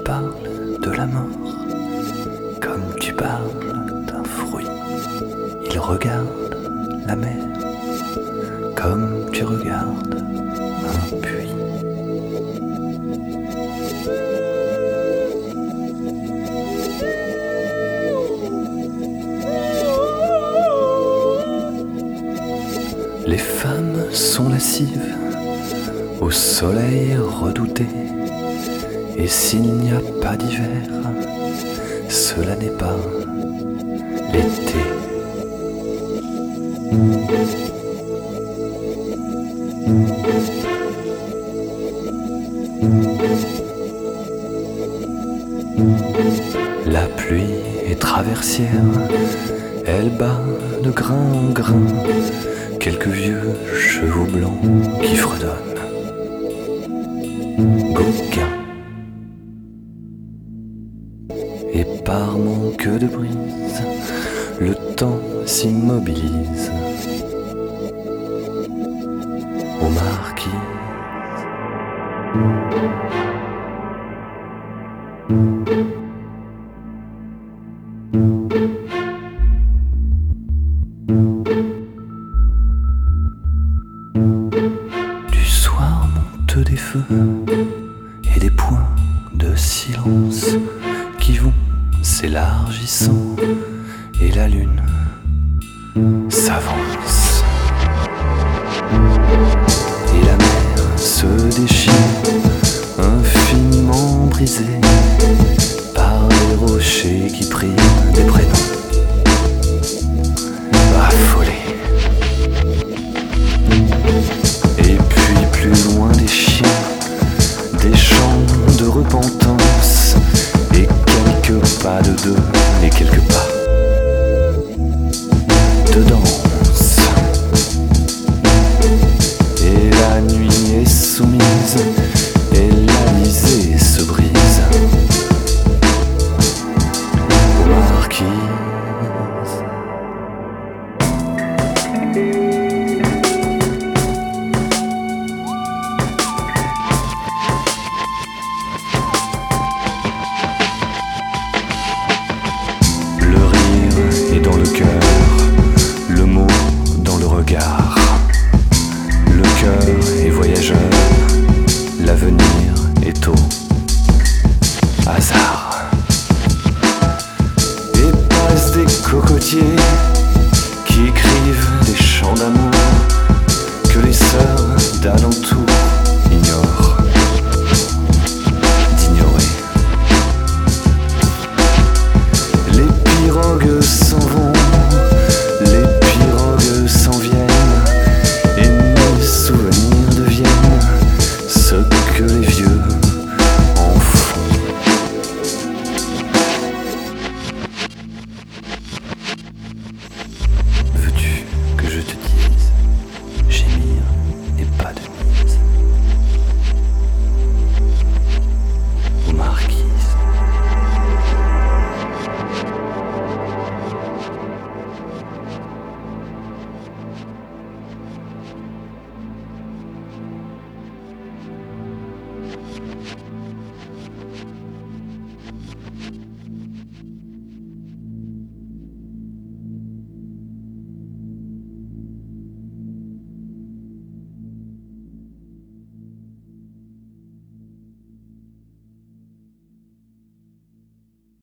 parles de la mort, comme tu parles d'un fruit. Il regarde la mer, comme tu regardes un puits. Les femmes sont lascives, au soleil redouté, et s'il n'y a pas d'hiver, cela n'est pas l'été. La pluie est traversière, elle bat de grain en grain quelques vieux chevaux blancs qui fredonnent. Gauquin. Et par manque de brise, le temps s'immobilise aux marquises. Du soir montent des feux et des points de silence qui vont s'élargissant, et la lune s'avance.